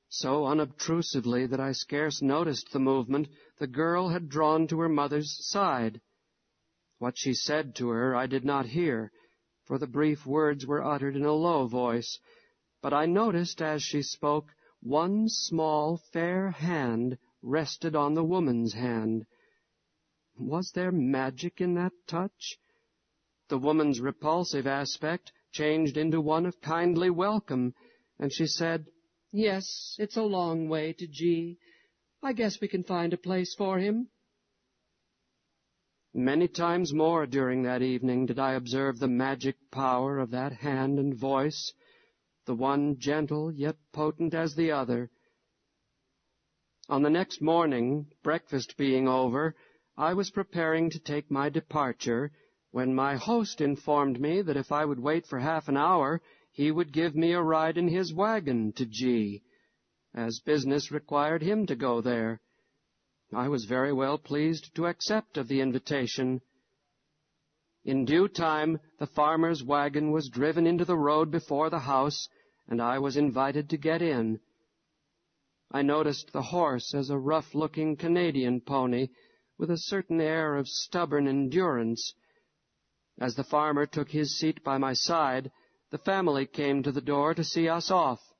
So unobtrusively that I scarce noticed the movement, the girl had drawn to her mother's side. What she said to her I did not hear, for the brief words were uttered in a low voice, but I noticed as she spoke one small, fair hand rested on the woman's hand. Was there magic in that touch? The woman's repulsive aspect changed into one of kindly welcome, and she said, "Yes, it's a long way to G. I guess we can find a place for him." Many times more during that evening did I observe the magic power of that hand and voice, the one gentle yet potent as the other. On the next morning, breakfast being over, I was preparing to take my departure, when my host informed me that if I would wait for half an hour, he would give me a ride in his wagon to G, as business required him to go there. I was very well pleased to accept of the invitation. In due time, the farmer's wagon was driven into the road before the house, and I was invited to get in. I noticed the horse as a rough-looking Canadian pony, with a certain air of stubborn endurance. As the farmer took his seat by my side, the family came to the door to see us off.